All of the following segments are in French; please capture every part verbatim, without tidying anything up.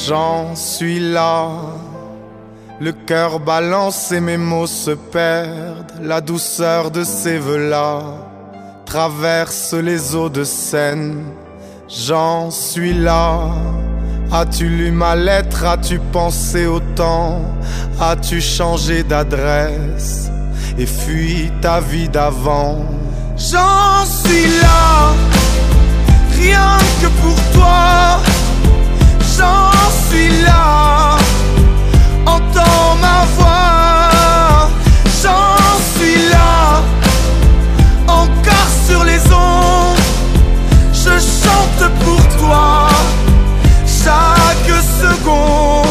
J'en suis là, le cœur balance et mes mots se perdent. La douceur de ces vœux-là traverse les eaux de Seine. J'en suis là. As-tu lu ma lettre? As-tu pensé au temps? As-tu changé d'adresse et fui ta vie d'avant? J'en suis là, rien que pour toi. J'en suis là, entends ma voix. J'en suis là, encore sur les ondes. Je chante pour toi chaque seconde.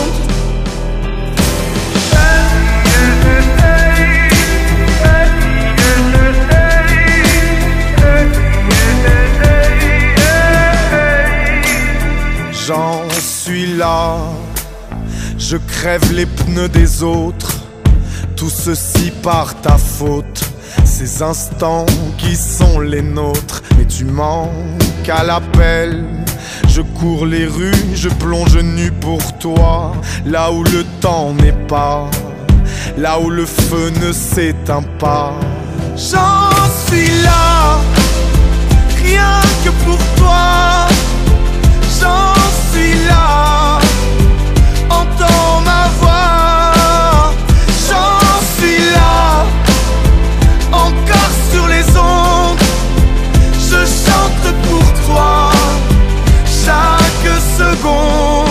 J'en suis là, je crève les pneus des autres. Tout ceci par ta faute. Ces instants qui sont les nôtres. Mais tu manques à l'appel. Je cours les rues, je plonge nu pour toi. Là où le temps n'est pas, là où le feu ne s'éteint pas. J'en suis là, rien que pour toi. J'en suis là, entends ma voix. J'en suis là, encore sur les ondes. Je chante pour toi chaque seconde.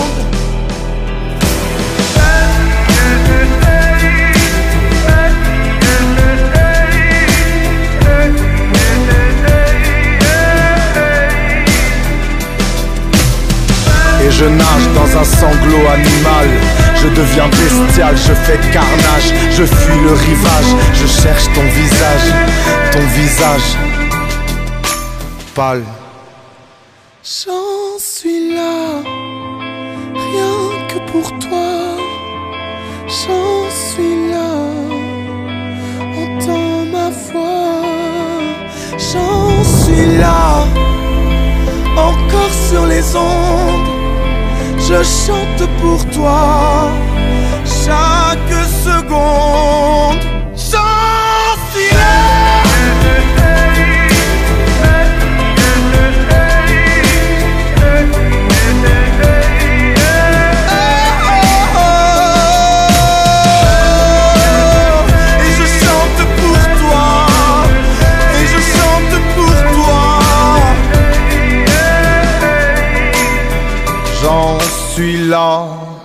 Et je nage dans un sanglot animal. Je deviens bestial, je fais carnage. Je fuis le rivage, je cherche ton visage. Ton visage pâle. J'en suis là, rien que pour toi. J'en suis là, entends ma voix. J'en suis là, encore sur les ondes. Je chante pour toi chaque seconde. J'en suis là. J'en suis là.